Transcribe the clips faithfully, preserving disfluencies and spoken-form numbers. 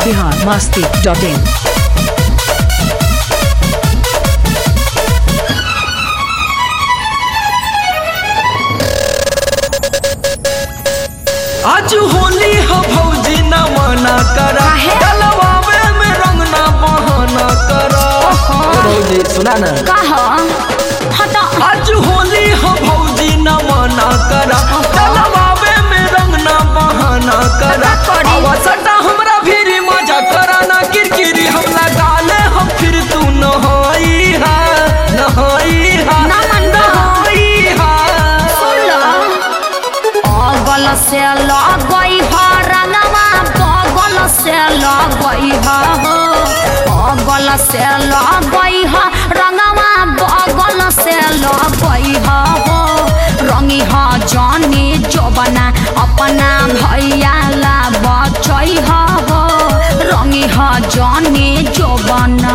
Bihar Masti dot इन। आज होली हो भौजी न मना करा, डलवावे में रंग ना बहाना करा। भौजी सुना ना, आज होली हो भौजी न मना करा, डलवावे में रंग ना बहाना करा। सटा हमरा भी मजा करा ना, किरकिरी हम लगा ले हम, फिर तू नहाई हा नहाई हा नहाई हा। बगल से लगई ह रंगवा, बगल से लगई ह बगल से लगई ह रंगवा, बगल से लगई ह रंगी ह जानी जोबना अपना भैया ला बचई ह रंगी ह जानी जोबना।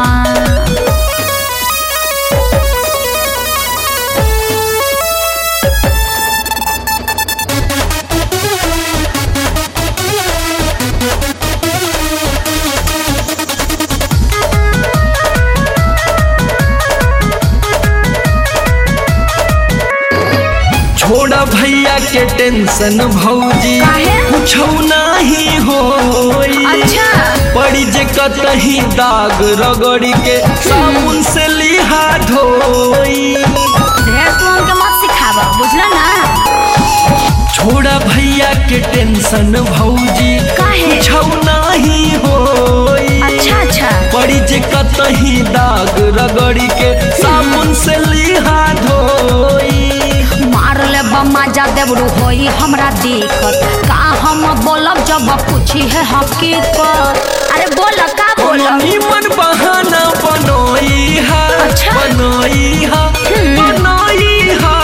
छोड़ा भैया के टेंशन भौजी, कुछ नहीं होई। अच्छा। पड़ी जे कतही दाग रगड़ी के साबुन से लिहा धोई। ढेर तू हमके मत सिखावा, बुझला ना। छोड़ा भैया के टेंशन भौजी, कुछ नहीं होई। अच्छा अच्छा। पड़ी जे कतही दाग रगड़ी के साबुन से लिहा धोई। मारले बमाजा देवरू होई हमरा दिक्कत, का हम बोलब जब पूछी है हकीकत। अरे बोल का बोलब, निमन बहाना बनोई हा। अच्छा। बनोई हा बनोई हा।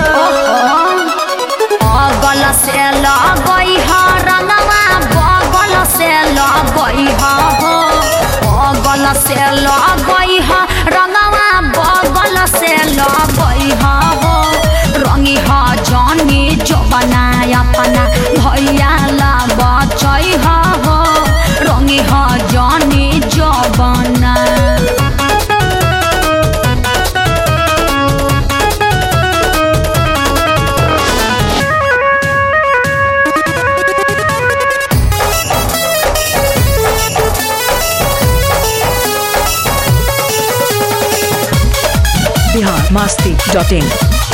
बगल से लगई ह रंगवा, बगल से लगई ह बगल से लगई ह रंगवा, बगल से लगई ह रंगी ह जानी जोबना अपना भैया ला बचई ह रंगी ह जानी जोबना। बिहार मस्ती डॉट इन।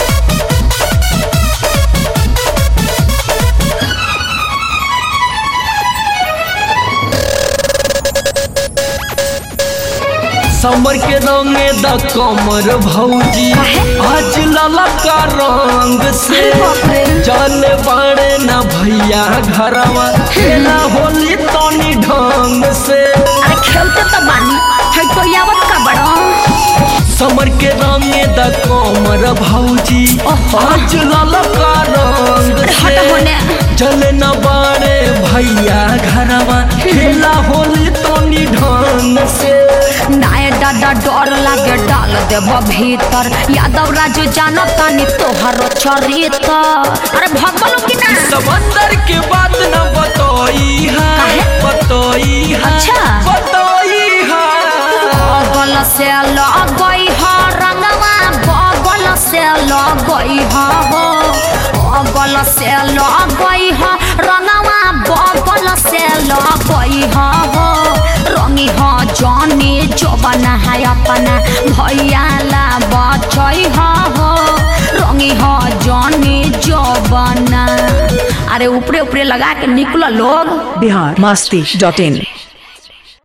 समर के रंगे द कमर भौजी, आज लाला का रंग से चल बड़े न भैया घरवा, खेला होली तनी ढंग से। अरे खेलते तो बानी है तो यावत का बड़ा। समर के रंगे द कमर भौजी, आज लाला का रंग से चल न बड़े भैया घरवा, खेला होली तनी ढंग से। नाय दादा डर लागे डाल देव भीतर, यादव राजू जानो तानी तोहर चरित्र। अरे भगवान की ना समंदर के बात न बतोई हा बतोई हा। अच्छा। बतोई हा। बगल से लगई ह रंगवा, बगल से लगई ह बगल से लगई ह रंगवा, बगल से लगई ह रंगी ह जानी जोबना है अपना भैया ला बचई ह रंगी ह जानी जोबना। अरे ऊपरे ऊपरे लगा के निकल लोग। बिहार मस्ती डॉट इन।